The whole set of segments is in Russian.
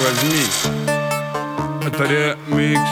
возьми. Это ремикс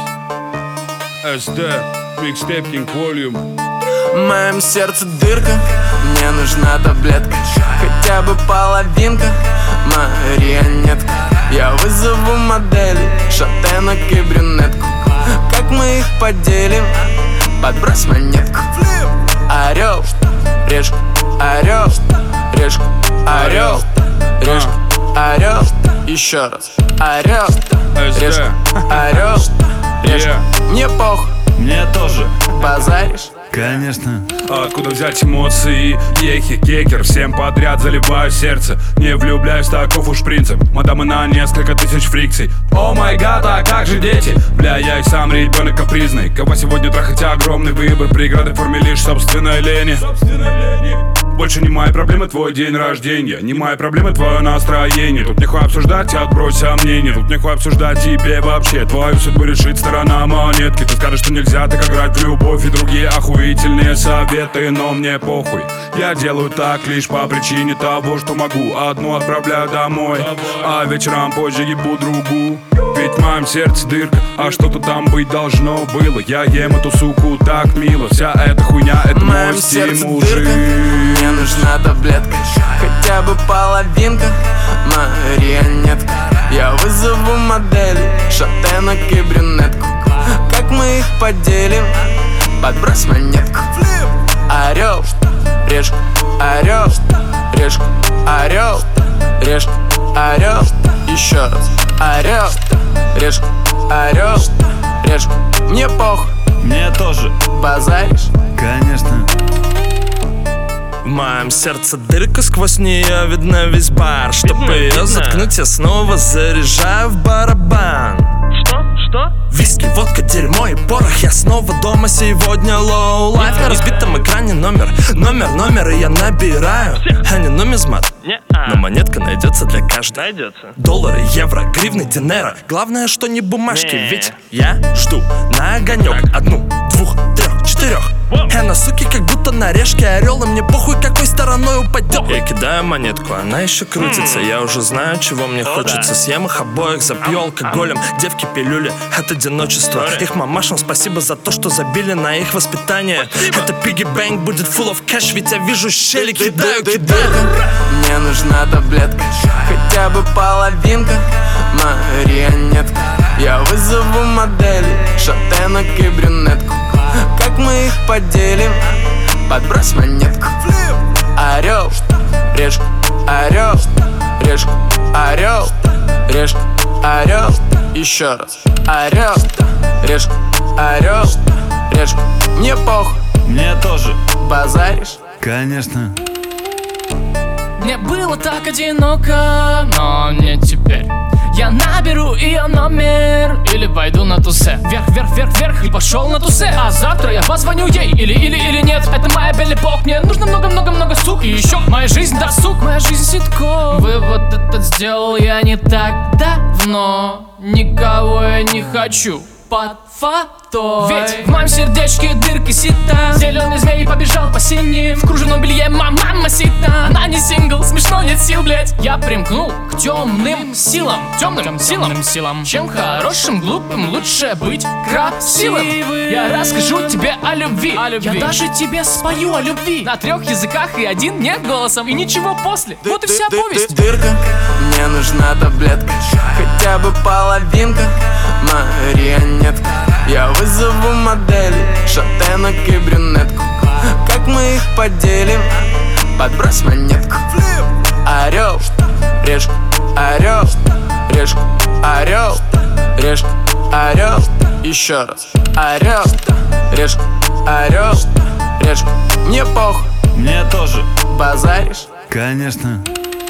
SD, микстейп King Volume. В моем сердце дырка, мне нужна таблетка, хотя бы половинка, марионетка. Я вызову моделей, шатенок и брюнетку. Как мы их поделим? Подбрось монетку. Орел, решка, орел, решка, орел, решка, орел. Еще раз. Орел, решка, орел, решка. Мне похуй. Мне тоже. Базаришь? Конечно. Откуда взять эмоции? Ехи, кекер, всем подряд заливаю сердце. Не влюбляюсь, таков уж принцип. Мадамы на несколько тысяч фрикций. О май гад, а как же дети? Бля, я и сам ребенок капризный. Кого сегодня трахать огромный выбор. Преграды в форме лишь собственной лени. Больше не мои проблемы твой день рождения. Не мои проблемы твое настроение. Тут нехуй обсуждать, отбрось сомнения. Тут нехуй обсуждать тебе вообще. Твою судьбу решит сторона монетки. Ты скажешь, что нельзя так играть в любовь. И другие охуительные советы, но мне похуй. Я делаю так лишь по причине того, что могу. Одну отправляю домой, а вечером позже ебу другую. Ведь в моем сердце дырка, а что-то там быть должно было. Я ем эту суку так мило. Вся эта хуйня, это мой стимул жить. Мне нужна таблетка, хотя бы половинка, марионетка. Я вызову моделей, шатенок и брюнетку. Как мы их поделим? Подбрось монетку. Орел, решка, орел, решка, орел, решка, орел. Еще раз. Орел, решка, орел, решка. Мне похуй. Мне тоже. Базаришь? Конечно. В моем сердце дырка, сквозь нее видно весь бар. Чтобы ее заткнуть, я снова заряжаю в барабан. Что? Виски, водка, дерьмо и порох. Я снова дома сегодня, low life. На разбитом экране номер, и я набираю. А не нумизмат, но монетка найдется для каждого. Найдется. Доллары, евро, гривны, динера. Главное, что не бумажки, ведь я жду на огонек. Одну, двух, трех, четырех. На суки как будто на решке орел. И мне похуй, какой стороной упадет. Я кидаю монетку, она еще крутится. Я уже знаю, чего мне хочется. Съем их обоих, запью алкоголем. Девки пилюли от одиночества. Их мамашам спасибо за то, что забили на их воспитание. Это пиги бэнг будет full of cash. Ведь я вижу щели, кидаю. Мне нужна таблетка, хотя бы половинка, марионетка. Я вызову моделей, шатенок и брюнетку. Как мы их поделим? Подбрось монетку. Орел, решка, орел, решка, орел, решка, орел. Еще раз. Орел, решка, орел, решка. Мне похуй. Мне тоже. Базаришь? Конечно. Мне было так одиноко, но не теперь. Я наберу ее номер или пойду на тусе. Вверх и пошел на тусе. А завтра я позвоню ей или нет. Это моя белебок, мне нужно много сук. И еще моя жизнь досуг, моя жизнь ситком. Вывод этот сделал я не так давно. Никого я не хочу под фатой. Ведь в моем сердечке дырка сита. Зеленый змей побежал по синим. В кружевном белье мама сита. Она не сингл, смешно, нет сил, блять. Я примкнул к темным силам. Темным силам. Чем хорошим, глупым лучше быть красивым. Я расскажу тебе о любви. Я даже тебе спою о любви. На 3 языках и 1 нет голосом. И ничего после. Вот и вся повесть. Дырка, мне нужна таблетка, хотя бы половинка, марионетка. Я вызову моделей, шатенок и брюнетку. Как мы их поделим? Подбрось монетку. Орел, решка, орел, решка, орел, решка, орел. Еще раз. Орел, решка, орел, решка. Мне похуй. Мне тоже. Базаришь? Конечно.